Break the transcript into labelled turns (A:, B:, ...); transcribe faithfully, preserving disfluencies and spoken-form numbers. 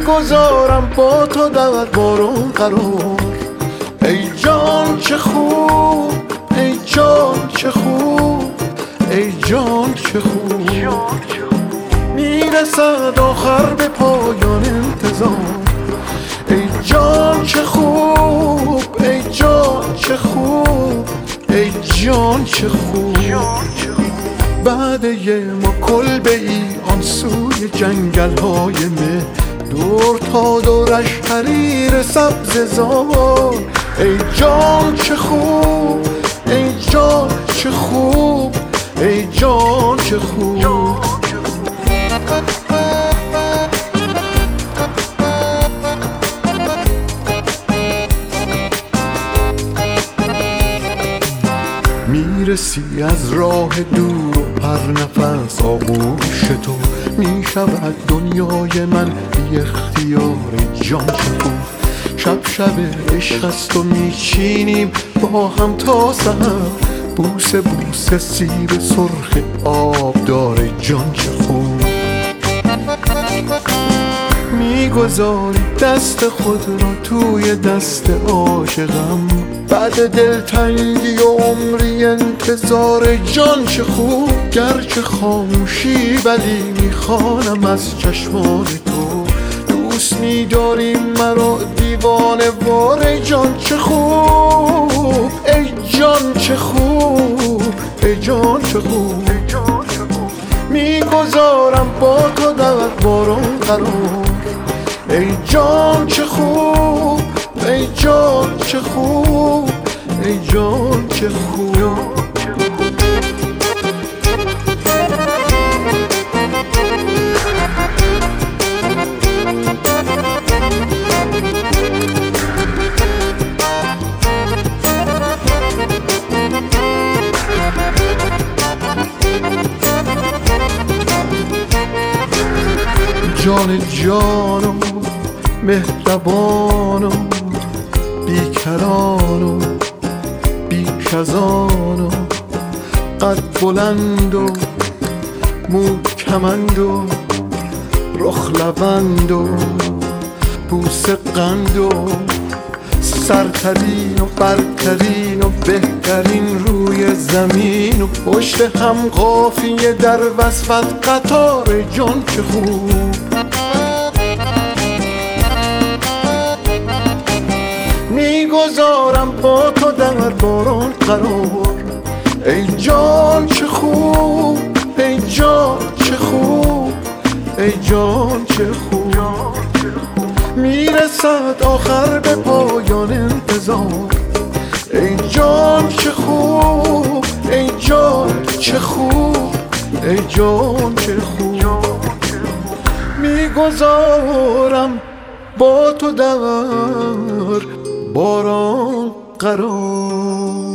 A: میگذارم با تو در بارون قرار. ای جان چه خوب، ای جان چه خوب، ای جان چه خوب. میرسد آخر به پایان انتظار. ای جان چه خوب، ای جان چه خوب، ای جان چه خوب. بعد یه ما کلبه ای آن سوی جنگل های مه، دور تا دورش حریر سبز زار. ای جان چه خوب، ای جان چه خوب، ای جان چه خوب. میرسی از راه دور و پر نفس آغوش تو، میشود دنیای من بی اختیار. جان چه خوب. شب شب عشق است و میچینیم با هم تا سحر، بوسه بوسه سیب سرخ آب داره. جان چه خوب. میگذاری دست خود را توی دست عاشقم، بعد دلتنگی و عمری انتظار. جان چه خوب. گرچه خاموشی ولی میخوانم از چشمان تو، دوست میداری مرا دیوانه وار. جان چه خوب، ای جان چه خوب، ای جان چه خوب. میگذارم با تو در بارون قرار. ای جان چه خوب، ای جان چه خوب، ای جان چه خوب. جان جان و مهربان و بیکران و بیکزان و قد بلند و مو کمند و رخ لبند و بوسه قند و سرترین و برترین و بهترین روی زمین و پشت هم قافیه در وصفت قطار. جان چه خوب. میگذارم با تو در بارون قرار. ای جان چه خوب، ای جان چه خوب، ای جان چه خوب. میرسد آخر به پایان انتظار. ای جان چه خوب، ای جان چه خوب، ای جان چه خوب. میگذارم با تو در باران قرار.